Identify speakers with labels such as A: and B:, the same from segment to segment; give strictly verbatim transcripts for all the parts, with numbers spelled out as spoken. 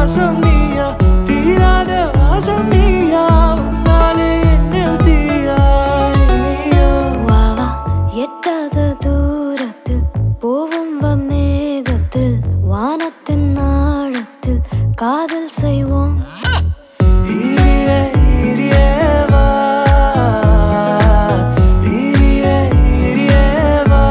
A: வாசம் நீயா தீராத வாசம் நீயா உன்னாலே என்னில் தீயாய் நீயா
B: வாவா எட்டாத தூரத்தில் போவும் மேகத்தில் வானத்தின் ஆழத்தில் காதல் செய்வோம்
A: ஈரியே ஈரியே வா ஈரியே ஈரியே வா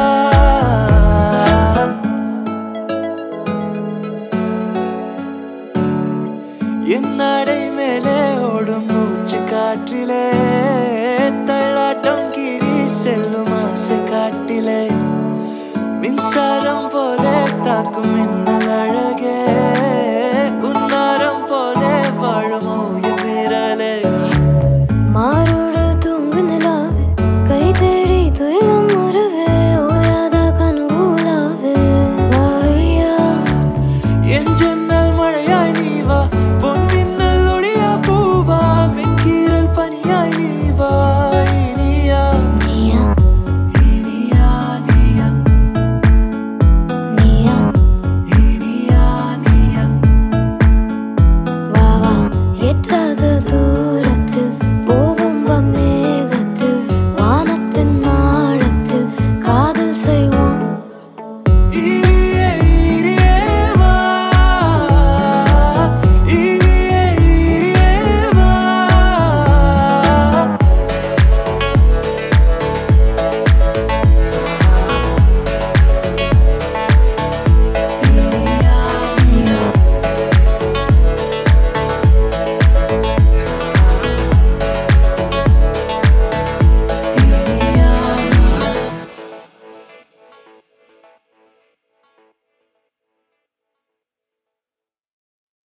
A: என் நடை மேலே ஓடும் மூச்சு காற்றிலே தள்ளாட்டம் கீறி செல்லும் ஆசை காட்டிலே மின்சாரம் போல தாக்கும் மின்னல் அழகே உன்னாரம் போல வாழுமோ என் விரலே
B: மாரோடு தூங்கு நிலாவே கை தேடி துயிலும் உருவே ஓயாத கனவுலாவே வாயா
A: என் ஜன்னல் மழையா